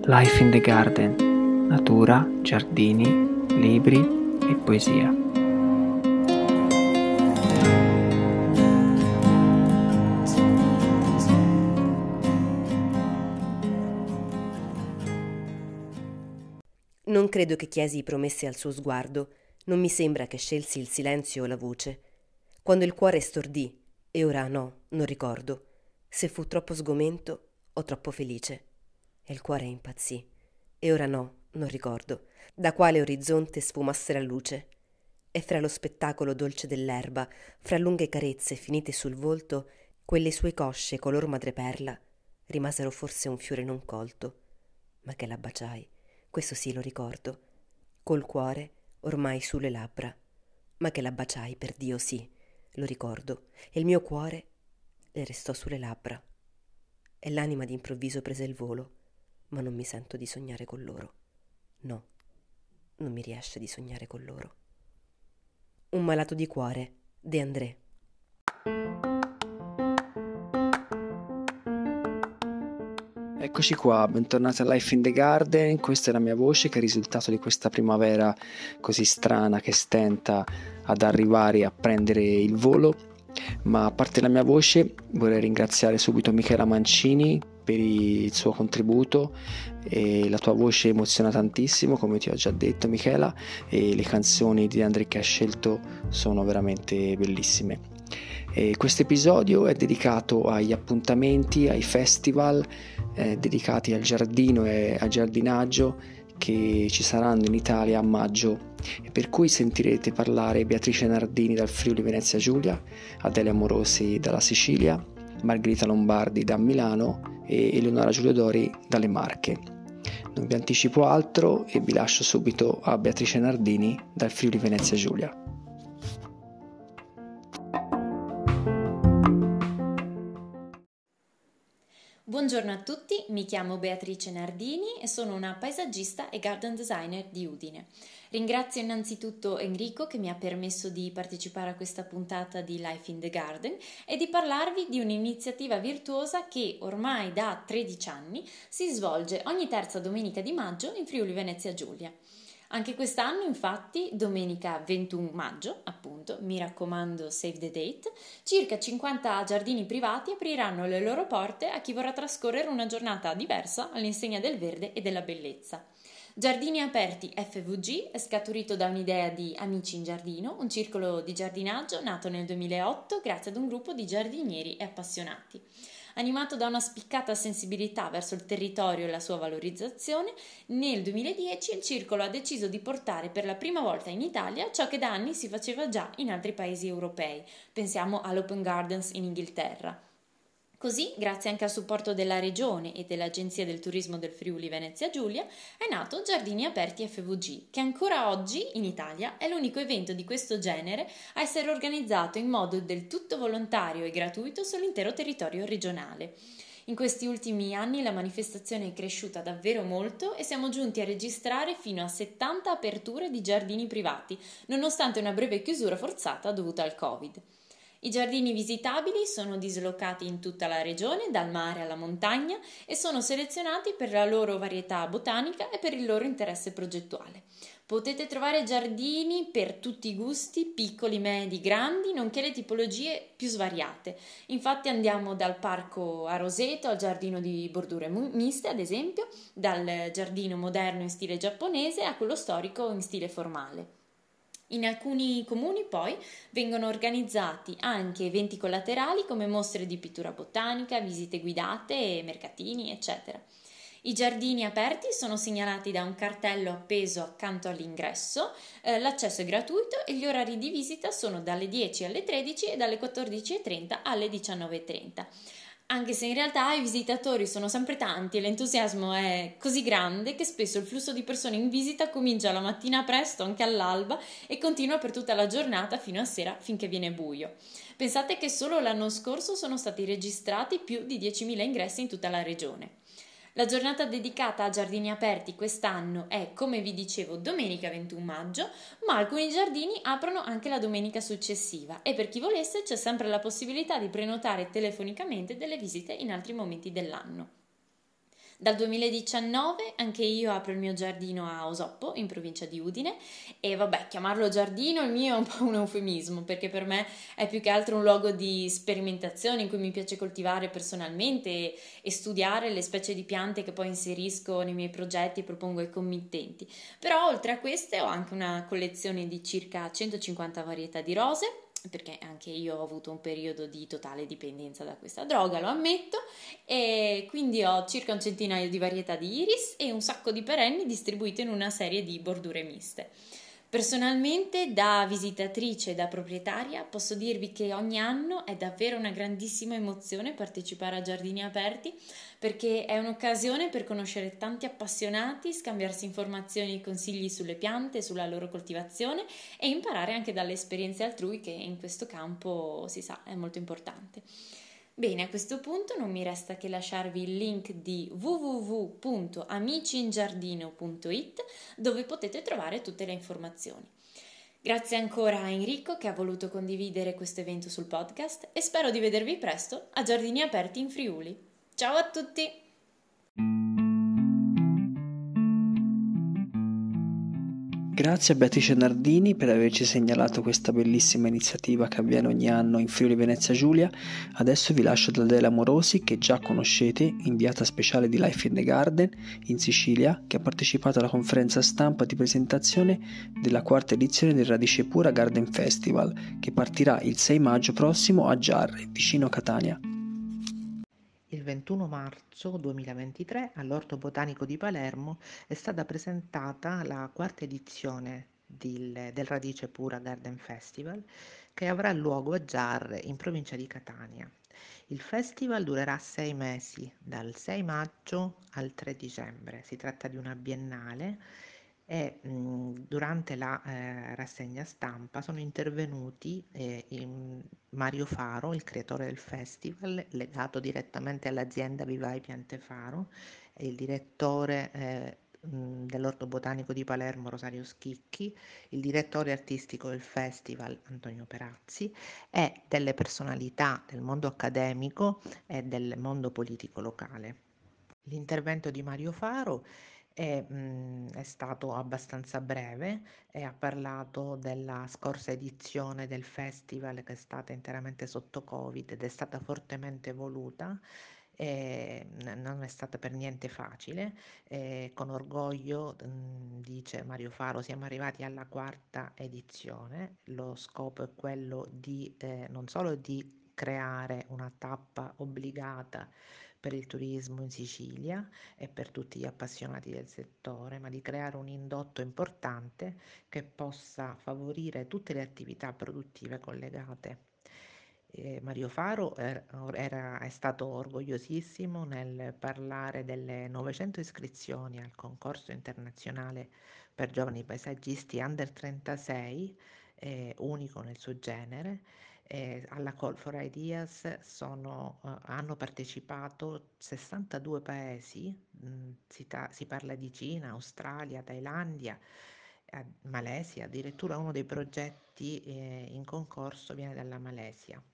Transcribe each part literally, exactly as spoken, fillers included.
Life in the Garden, natura, giardini, libri e poesia. Non credo che chiesi promesse al suo sguardo, non mi sembra che scelsi il silenzio o la voce. Quando il cuore stordì, e ora no, non ricordo, se fu troppo sgomento o troppo felice. E il cuore impazzì, e ora no, non ricordo, da quale orizzonte sfumasse la luce. E fra lo spettacolo dolce dell'erba, fra lunghe carezze finite sul volto, quelle sue cosce color madreperla, rimasero forse un fiore non colto, ma che la baciai. Questo sì lo ricordo, col cuore ormai sulle labbra, ma che la baciai, per Dio sì, lo ricordo, e il mio cuore le restò sulle labbra. E l'anima d'improvviso prese il volo, ma non mi sento di sognare con loro. No, non mi riesce di sognare con loro. Un malato di cuore, De André. Eccoci qua, bentornati a Life in the Garden. Questa è la mia voce che è il risultato di questa primavera così strana che stenta ad arrivare e a prendere il volo. Ma a parte la mia voce vorrei ringraziare subito Michela Mancini per il suo contributo. E la tua voce emoziona tantissimo, come ti ho già detto Michela, e le canzoni di Andrea che ha scelto sono veramente bellissime. Questo episodio è dedicato agli appuntamenti, ai festival eh, dedicati al giardino e al giardinaggio che ci saranno in Italia a maggio, e per cui sentirete parlare Beatrice Nardini dal Friuli Venezia Giulia, Adele Amorosi dalla Sicilia, Margherita Lombardi da Milano e Eleonora Giulio Dori dalle Marche. Non vi anticipo altro e vi lascio subito a Beatrice Nardini dal Friuli Venezia Giulia. Buongiorno a tutti, mi chiamo Beatrice Nardini e sono una paesaggista e garden designer di Udine. Ringrazio innanzitutto Enrico che mi ha permesso di partecipare a questa puntata di Life in the Garden e di parlarvi di un'iniziativa virtuosa che ormai da tredici anni si svolge ogni terza domenica di maggio in Friuli Venezia Giulia. Anche quest'anno, infatti, domenica ventuno maggio, appunto, mi raccomando save the date, circa cinquanta giardini privati apriranno le loro porte a chi vorrà trascorrere una giornata diversa all'insegna del verde e della bellezza. Giardini Aperti F V G è scaturito da un'idea di Amici in Giardino, un circolo di giardinaggio nato nel duemilaotto grazie ad un gruppo di giardinieri e appassionati. Animato da una spiccata sensibilità verso il territorio e la sua valorizzazione, nel duemiladieci il circolo ha deciso di portare per la prima volta in Italia ciò che da anni si faceva già in altri paesi europei. Pensiamo all'Open Gardens in Inghilterra. Così, grazie anche al supporto della Regione e dell'Agenzia del Turismo del Friuli Venezia Giulia, è nato Giardini Aperti F V G, che ancora oggi in Italia è l'unico evento di questo genere a essere organizzato in modo del tutto volontario e gratuito sull'intero territorio regionale. In questi ultimi anni la manifestazione è cresciuta davvero molto e siamo giunti a registrare fino a settanta aperture di giardini privati, nonostante una breve chiusura forzata dovuta al Covid. I giardini visitabili sono dislocati in tutta la regione, dal mare alla montagna, e sono selezionati per la loro varietà botanica e per il loro interesse progettuale. Potete trovare giardini per tutti i gusti, piccoli, medi, grandi, nonché le tipologie più svariate. Infatti andiamo dal parco a Roseto al giardino di bordure miste, ad esempio, dal giardino moderno in stile giapponese a quello storico in stile formale. In alcuni comuni poi vengono organizzati anche eventi collaterali come mostre di pittura botanica, visite guidate, mercatini, eccetera. I giardini aperti sono segnalati da un cartello appeso accanto all'ingresso, eh, l'accesso è gratuito e gli orari di visita sono dalle dieci alle tredici e dalle quattordici e trenta alle diciannove e trenta. Anche se in realtà i visitatori sono sempre tanti e l'entusiasmo è così grande che spesso il flusso di persone in visita comincia la mattina presto, anche all'alba, e continua per tutta la giornata fino a sera finché viene buio. Pensate che solo l'anno scorso sono stati registrati più di diecimila ingressi in tutta la regione. La giornata dedicata a giardini aperti quest'anno è, come vi dicevo, domenica ventuno maggio, ma alcuni giardini aprono anche la domenica successiva e per chi volesse c'è sempre la possibilità di prenotare telefonicamente delle visite in altri momenti dell'anno. Dal duemiladiciannove anche io apro il mio giardino a Osoppo, in provincia di Udine, e vabbè, chiamarlo giardino il mio è un po' un eufemismo, perché per me è più che altro un luogo di sperimentazione in cui mi piace coltivare personalmente e, e studiare le specie di piante che poi inserisco nei miei progetti e propongo ai committenti. Però oltre a queste ho anche una collezione di circa centocinquanta varietà di rose, perché anche io ho avuto un periodo di totale dipendenza da questa droga, lo ammetto, e quindi ho circa un centinaio di varietà di iris e un sacco di perenni distribuite in una serie di bordure miste. Personalmente, da visitatrice e da proprietaria, posso dirvi che ogni anno è davvero una grandissima emozione partecipare a giardini aperti, perché è un'occasione per conoscere tanti appassionati, scambiarsi informazioni e consigli sulle piante, sulla loro coltivazione e imparare anche dalle esperienze altrui, che in questo campo, si sa, è molto importante. Bene, a questo punto non mi resta che lasciarvi il link di w w w punto amici in giardino punto i t, dove potete trovare tutte le informazioni. Grazie ancora a Enrico che ha voluto condividere questo evento sul podcast e spero di vedervi presto a Giardini Aperti in Friuli. Ciao a tutti! Grazie a Beatrice Nardini per averci segnalato questa bellissima iniziativa che avviene ogni anno in Friuli Venezia Giulia. Adesso vi lascio da Adele Amorosi, che già conoscete, inviata speciale di Life in the Garden in Sicilia, che ha partecipato alla conferenza stampa di presentazione della quarta edizione del Radice Pura Garden Festival, che partirà il sei maggio prossimo a Giarre, vicino Catania. Il ventuno marzo duemilaventitré all'Orto Botanico di Palermo è stata presentata la quarta edizione del, del Radice Pura Garden Festival, che avrà luogo a Giarre, in provincia di Catania. Il festival durerà sei mesi, dal sei maggio al tre dicembre. Si tratta di una biennale e mh, durante la eh, rassegna stampa sono intervenuti eh, in Mario Faro, il creatore del festival, legato direttamente all'azienda Vivai Piante Faro, e il direttore eh, mh, dell'Orto Botanico di Palermo, Rosario Schicchi, il direttore artistico del festival, Antonio Perazzi, e delle personalità del mondo accademico e del mondo politico locale. L'intervento di Mario Faro è, mh, è stato abbastanza breve e ha parlato della scorsa edizione del festival, che è stata interamente sotto Covid ed è stata fortemente voluta. E non è stata per niente facile. E con orgoglio, mh, dice Mario Faro, siamo arrivati alla quarta edizione. Lo scopo è quello di eh, non solo di creare una tappa obbligata per il turismo in Sicilia e per tutti gli appassionati del settore, ma di creare un indotto importante che possa favorire tutte le attività produttive collegate. Eh, Mario Faro er- era, è stato orgogliosissimo nel parlare delle novecento iscrizioni al concorso internazionale per giovani paesaggisti under trentasei, eh, unico nel suo genere. Eh, alla Call for Ideas sono, eh, hanno partecipato sessantadue paesi, mh, si, ta- si parla di Cina, Australia, Thailandia, eh, Malesia, addirittura uno dei progetti eh, in concorso viene dalla Malesia.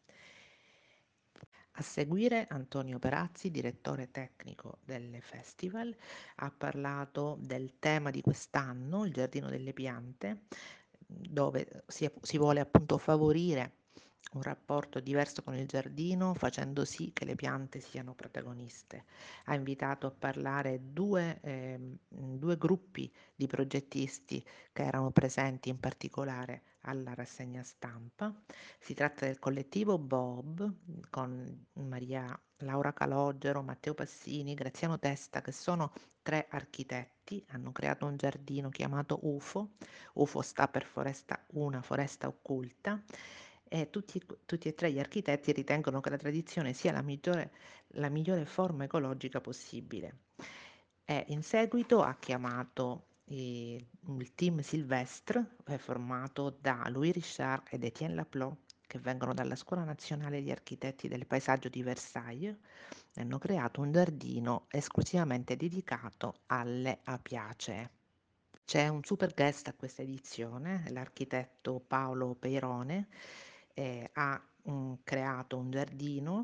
A seguire Antonio Perazzi, direttore tecnico del festival, ha parlato del tema di quest'anno, il Giardino delle Piante, dove si, si vuole appunto favorire un rapporto diverso con il giardino, facendo sì che le piante siano protagoniste. Ha invitato a parlare due, eh, due gruppi di progettisti che erano presenti in particolare alla rassegna stampa. Si tratta del collettivo Bob, con Maria Laura Calogero, Matteo Passini, Graziano Testa, che sono tre architetti, hanno creato un giardino chiamato U F O. U F O sta per foresta, una foresta occulta, e tutti, tutti e tre gli architetti ritengono che la tradizione sia la migliore, la migliore forma ecologica possibile. E in seguito ha chiamato eh, il team Silvestre, è formato da Louis Richard ed Etienne Laplot, che vengono dalla Scuola Nazionale di Architetti del Paesaggio di Versailles, e hanno creato un giardino esclusivamente dedicato alle apiacee. C'è un super guest a questa edizione, l'architetto Paolo Peirone, eh, ha um, creato un giardino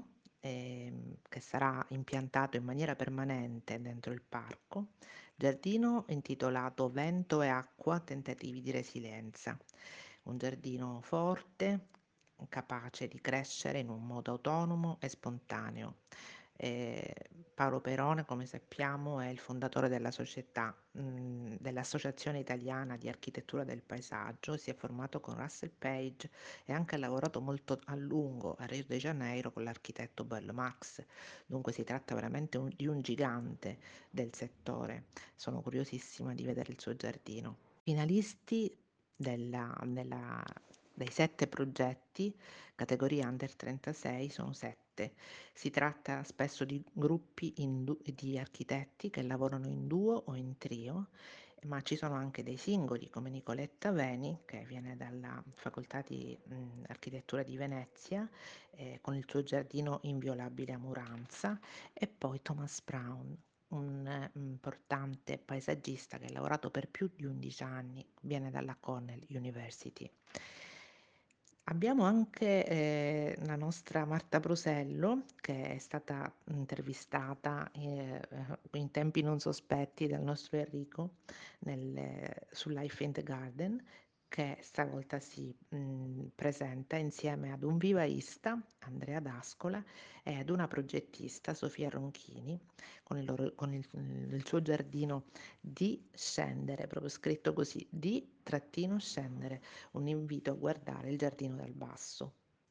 ehm, che sarà impiantato in maniera permanente dentro il parco, giardino intitolato Vento e Acqua, tentativi di resilienza. Un giardino forte, capace di crescere in un modo autonomo e spontaneo. Eh, Paolo Perone, come sappiamo, è il fondatore della società, mh, dell'Associazione Italiana di Architettura del Paesaggio, si è formato con Russell Page e anche ha lavorato molto a lungo a Rio de Janeiro con l'architetto Bello Marx. Dunque si tratta veramente un, di un gigante del settore. Sono curiosissima di vedere il suo giardino. Finalisti della, della, dei sette progetti, categoria Under trentasei, sono sette. Si tratta spesso di gruppi in du- di architetti che lavorano in duo o in trio, ma ci sono anche dei singoli come Nicoletta Veni, che viene dalla Facoltà di mh, Architettura di Venezia, eh, con il suo giardino inviolabile a Muranza, e poi Thomas Brown, un eh, importante paesaggista che ha lavorato per più di undici anni, viene dalla Cornell University. Abbiamo anche eh, la nostra Marta Brosello, che è stata intervistata eh, in tempi non sospetti dal nostro Enrico nel, su Life in the Garden, che stavolta si mh, presenta insieme ad un vivaista, Andrea D'Ascola, e ad una progettista, Sofia Ronchini, con il, loro, con il, il suo giardino di scendere, proprio scritto così, di trattino scendere, un invito a guardare il giardino dal basso.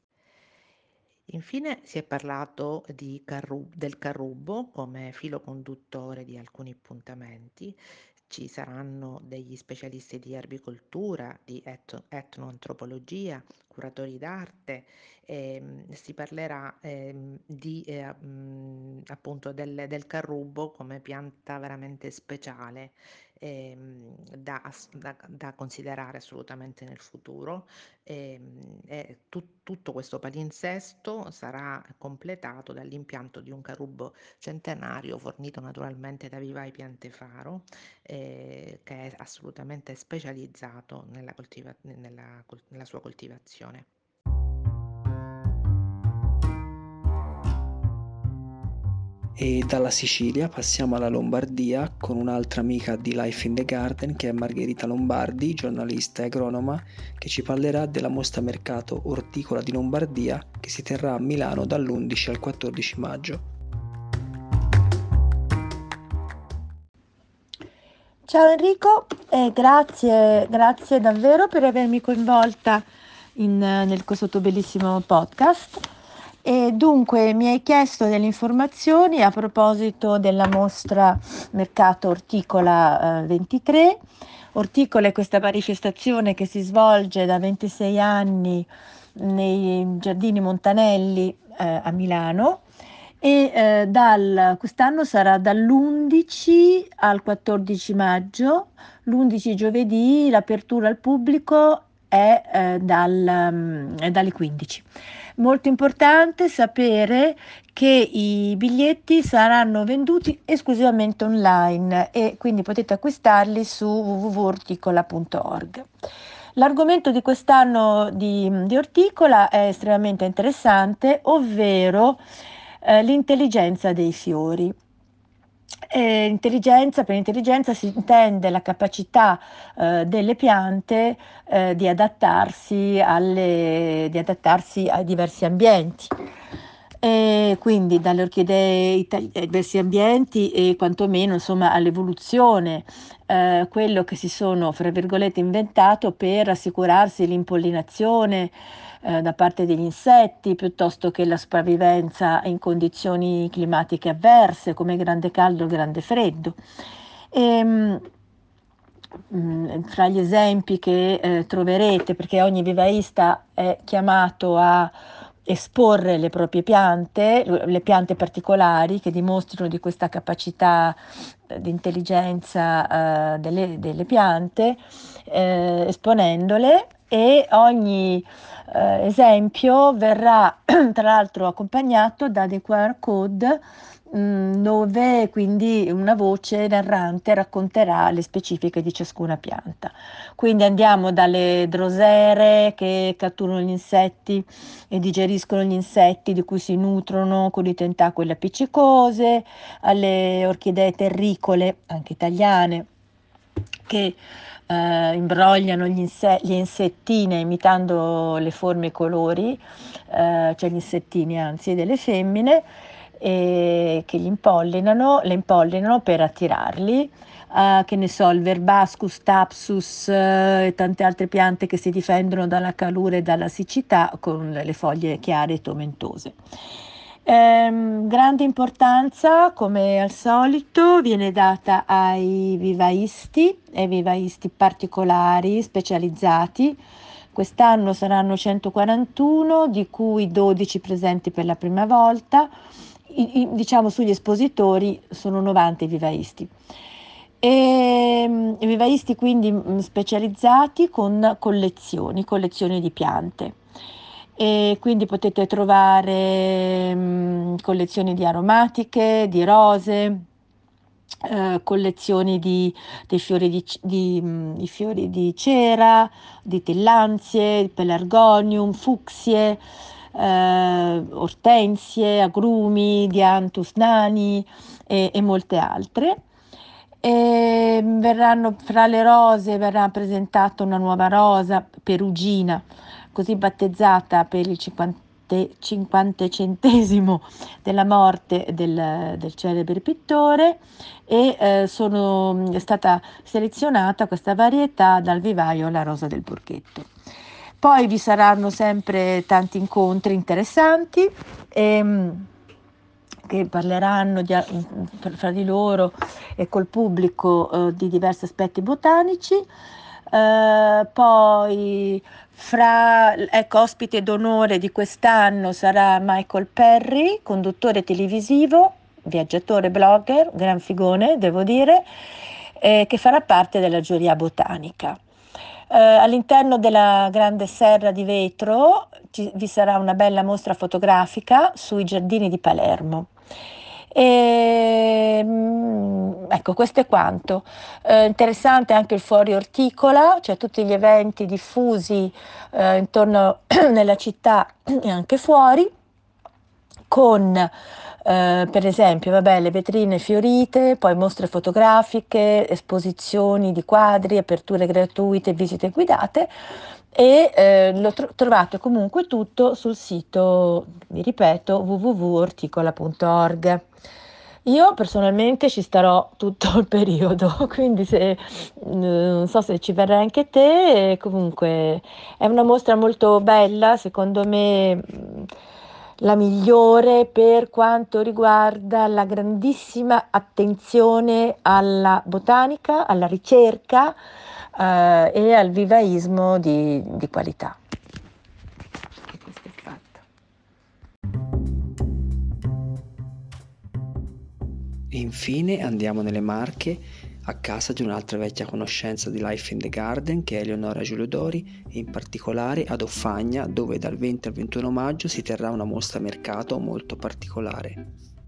Infine si è parlato di carrub- del carrubo come filo conduttore di alcuni appuntamenti. Ci saranno degli specialisti di erbicoltura, di etno- etnoantropologia, curatori d'arte, ehm, si parlerà ehm, di, eh, mh, appunto del, del carrubo come pianta veramente speciale, ehm, da, ass- da- da considerare assolutamente nel futuro. E, e tu- tutto questo palinsesto sarà completato dall'impianto di un carrubo centenario fornito naturalmente da Vivai Piantefaro, eh, che è assolutamente specializzato nella, coltiva- nella, col- nella sua coltivazione. E dalla Sicilia passiamo alla Lombardia con un'altra amica di Life in the Garden che è Margherita Lombardi, giornalista e agronoma, che ci parlerà della mostra mercato orticola di Lombardia che si terrà a Milano dall'undici al quattordici maggio. Ciao Enrico, e grazie, grazie davvero per avermi coinvolta in, nel questo tuo bellissimo podcast. E dunque mi hai chiesto delle informazioni a proposito della mostra Mercato Orticola eh, ventitré. Orticola è questa manifestazione che si svolge da ventisei anni nei Giardini Montanelli eh, a Milano e eh, dal, quest'anno sarà dall'undici al quattordici maggio. L'undici giovedì, l'apertura al pubblico è, eh, dal, um, è dalle quindici. Molto importante sapere che i biglietti saranno venduti esclusivamente online e quindi potete acquistarli su w w w punto orticola punto org. L'argomento di quest'anno di, di Orticola è estremamente interessante, ovvero eh, l'intelligenza dei fiori. Eh, intelligenza, per intelligenza si intende la capacità eh, delle piante eh, di adattarsi alle, di adattarsi a diversi ambienti. E quindi dalle orchidee itali- ai diversi ambienti e quantomeno insomma all'evoluzione, eh, quello che si sono fra virgolette inventato per assicurarsi l'impollinazione eh, da parte degli insetti piuttosto che la sopravvivenza in condizioni climatiche avverse come grande caldo e grande freddo. E, mh, fra gli esempi che eh, troverete, perché ogni vivaista è chiamato a esporre le proprie piante, le piante particolari che dimostrano di questa capacità eh, di intelligenza eh, delle, delle piante, eh, esponendole, e ogni eh, esempio verrà tra l'altro accompagnato da dei Q R code mh, dove quindi una voce narrante racconterà le specifiche di ciascuna pianta. Quindi andiamo dalle drosere che catturano gli insetti e digeriscono gli insetti di cui si nutrono con i tentacoli appiccicose, alle orchidee terricole, anche italiane, che eh, imbrogliano gli, inse- gli insettine imitando le forme e i colori, eh, cioè gli insettini anzi delle femmine, e che gli impollinano, le impollinano per attirarli. Uh, che ne so, il Verbascus, Thapsus uh, e tante altre piante che si difendono dalla calura e dalla siccità con le foglie chiare e tomentose. Ehm, grande importanza, come al solito, viene data ai vivaisti e vivaisti particolari, specializzati. Quest'anno saranno centoquarantuno, di cui dodici presenti per la prima volta. I, i, diciamo sugli espositori sono novanta i vivaisti. E, mm, i vivaisti quindi mh, specializzati con collezioni, collezioni di piante. E quindi potete trovare mh, collezioni di aromatiche, di rose, eh, collezioni di, dei fiori di, c- di, mh, di fiori di cera, di tillanzie, pelargonium, fucsie, eh, ortensie, agrumi, dianthus nani e, e molte altre. E verranno fra le rose verrà presentata una nuova rosa perugina, così battezzata per il cinquantecentesimo della morte del, del celebre pittore, e eh, sono, è stata selezionata questa varietà dal vivaio La Rosa del Borghetto. Poi vi saranno sempre tanti incontri interessanti ehm, che parleranno di, fra di loro e col pubblico eh, di diversi aspetti botanici. Eh, poi fra, ecco, ospite d'onore di quest'anno sarà Michael Perry, conduttore televisivo, viaggiatore, blogger, gran figone devo dire, eh, che farà parte della giuria botanica. Eh, all'interno della grande serra di vetro ci, vi sarà una bella mostra fotografica sui giardini di Palermo. E, mm, ecco, questo è quanto. Eh, interessante anche il Fuori Orticola, cioè tutti gli eventi diffusi eh, intorno nella città e anche fuori, con eh, per esempio vabbè, le vetrine fiorite, poi mostre fotografiche, esposizioni di quadri, aperture gratuite, visite guidate, e eh, lo tro- trovate comunque tutto sul sito, vi ripeto, w w w punto orticola punto org. Io personalmente ci starò tutto il periodo, quindi se, non so se ci verrai anche te, comunque è una mostra molto bella, secondo me mh, la migliore per quanto riguarda la grandissima attenzione alla botanica, alla ricerca eh, e al vivaismo di, di qualità. E questo è fatto. E infine andiamo nelle Marche, a casa di un'altra vecchia conoscenza di Life in the Garden, che è Eleonora Giuliodori, e in particolare ad Offagna, dove dal venti al ventuno maggio si terrà una mostra mercato molto particolare.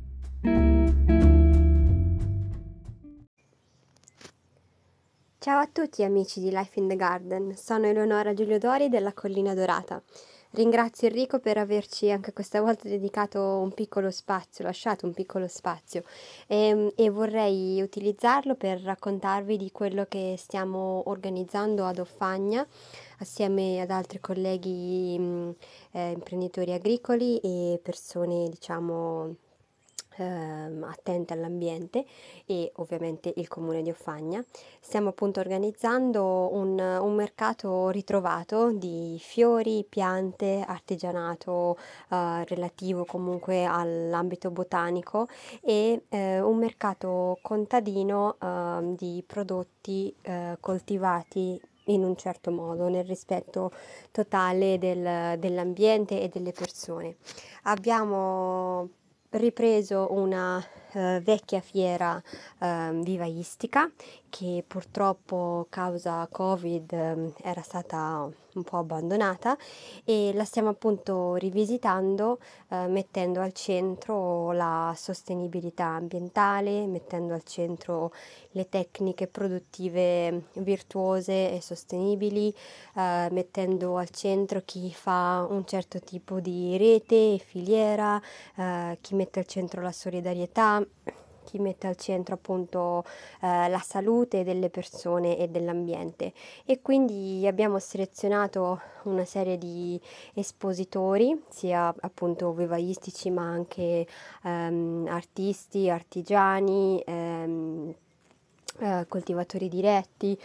Ciao a tutti amici di Life in the Garden, sono Eleonora Giuliodori della Collina Dorata. Ringrazio Enrico per averci anche questa volta dedicato un piccolo spazio, lasciato un piccolo spazio e, e vorrei utilizzarlo per raccontarvi di quello che stiamo organizzando ad Offagna assieme ad altri colleghi mh, eh, imprenditori agricoli e persone, diciamo, ehm, attente all'ambiente, e ovviamente il comune di Offagna. Stiamo appunto organizzando un, un mercato ritrovato di fiori, piante, artigianato eh, relativo comunque all'ambito botanico, e eh, un mercato contadino eh, di prodotti eh, coltivati in un certo modo, nel rispetto totale del, dell'ambiente e delle persone. Abbiamo ripreso una uh, vecchia fiera uh, vivaistica che purtroppo causa Covid ehm, era stata un po' abbandonata e la stiamo appunto rivisitando eh, mettendo al centro la sostenibilità ambientale, mettendo al centro le tecniche produttive virtuose e sostenibili, eh, mettendo al centro chi fa un certo tipo di rete e filiera, eh, chi mette al centro la solidarietà, chi mette al centro appunto eh, la salute delle persone e dell'ambiente. E quindi abbiamo selezionato una serie di espositori, sia appunto vivaistici ma anche ehm, artisti, artigiani, ehm, eh, coltivatori diretti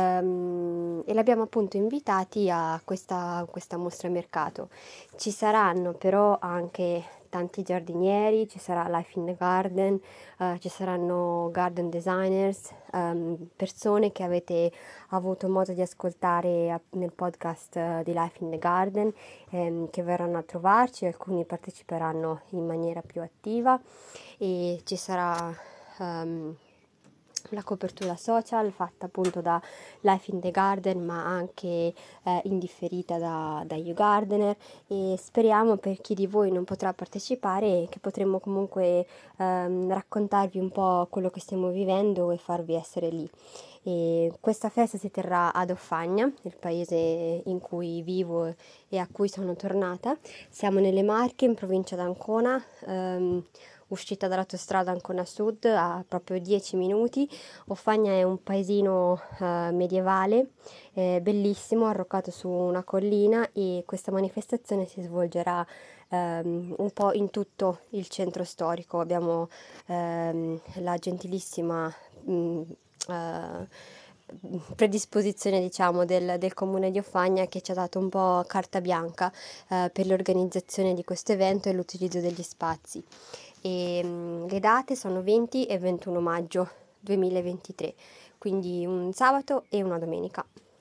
ehm, e li abbiamo appunto invitati a questa, questa mostra mercato. Ci saranno però anche tanti giardinieri, ci sarà Life in the Garden, eh, ci saranno garden designers, ehm, persone che avete avuto modo di ascoltare a- nel podcast eh, di Life in the Garden, ehm, che verranno a trovarci, alcuni parteciperanno in maniera più attiva e ci sarà ehm, la copertura social fatta appunto da Life in the Garden ma anche eh, indifferita da, da YouGardener, e speriamo, per chi di voi non potrà partecipare, che potremo comunque ehm, raccontarvi un po' quello che stiamo vivendo e farvi essere lì. E questa festa si terrà ad Offagna, il paese in cui vivo e a cui sono tornata. Siamo nelle Marche, in provincia d'Ancona, ehm, uscita dall'autostrada Ancona Sud a proprio dieci minuti. Offagna è un paesino eh, medievale, eh, bellissimo, arroccato su una collina, e questa manifestazione si svolgerà ehm, un po' in tutto il centro storico. Abbiamo ehm, la gentilissima mh, eh, predisposizione diciamo del, del comune di Offagna, che ci ha dato un po' carta bianca eh, per l'organizzazione di questo evento e l'utilizzo degli spazi. E, mh, le date sono venti e ventuno maggio duemilaventitré, quindi un sabato e una domenica.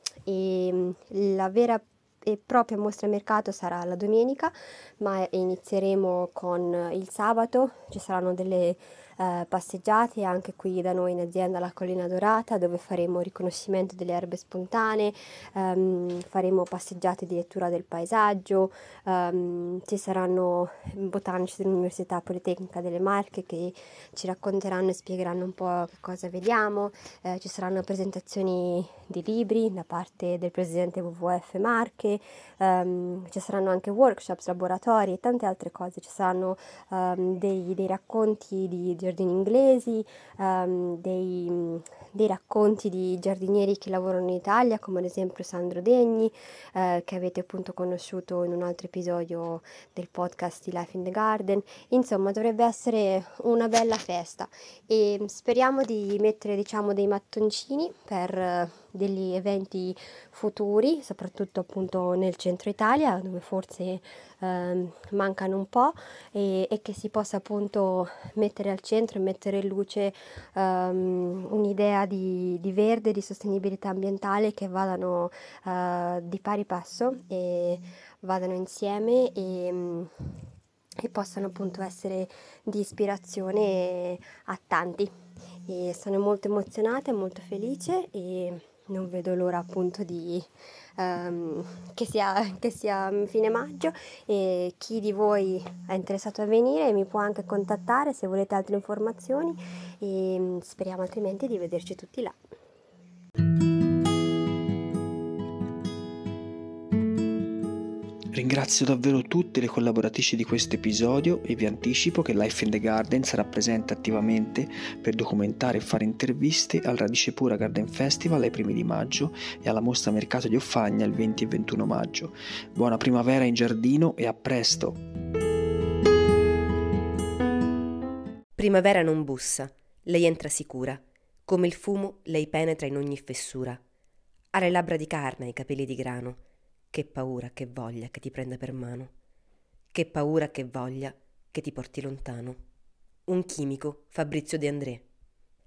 E mh, la vera e propria mostra mercato sarà la domenica, ma inizieremo con il sabato. Ci saranno delle eh, passeggiate anche qui da noi in azienda alla Collina Dorata, dove faremo riconoscimento delle erbe spontanee, ehm, faremo passeggiate di lettura del paesaggio, ehm, ci saranno botanici dell'Università Politecnica delle Marche che ci racconteranno e spiegheranno un po' che cosa vediamo, eh, ci saranno presentazioni di libri da parte del presidente W W F Marche, ehm, ci saranno anche workshops, laboratori e tante altre cose. Ci saranno ehm, dei, dei racconti di giardini inglesi, ehm, dei, dei racconti di giardinieri che lavorano in Italia, come ad esempio Sandro Degni, eh, che avete appunto conosciuto in un altro episodio del podcast di Life in the Garden. Insomma, dovrebbe essere una bella festa e speriamo di mettere diciamo dei mattoncini per eh, degli eventi futuri, soprattutto appunto nel centro Italia, dove forse ehm, mancano un po', e, e che si possa appunto mettere al centro e mettere in luce ehm, un'idea di, di verde, di sostenibilità ambientale, che vadano eh, di pari passo e vadano insieme e, e possano appunto essere di ispirazione a tanti. E sono molto emozionata e molto felice e non vedo l'ora appunto di um, che sia, che sia fine maggio, e chi di voi è interessato a venire mi può anche contattare se volete altre informazioni, e speriamo altrimenti di vederci tutti là. Ringrazio davvero tutte le collaboratrici di questo episodio e vi anticipo che Life in the Garden sarà presente attivamente per documentare e fare interviste al Radice Pura Garden Festival ai primi di maggio e alla mostra mercato di Offagna il venti e ventuno maggio. Buona primavera in giardino e a presto! Primavera non bussa, lei entra sicura, come il fumo lei penetra in ogni fessura. Ha le labbra di carne e i capelli di grano. Che paura, che voglia che ti prenda per mano. Che paura, che voglia che ti porti lontano. Un chimico, Fabrizio De André.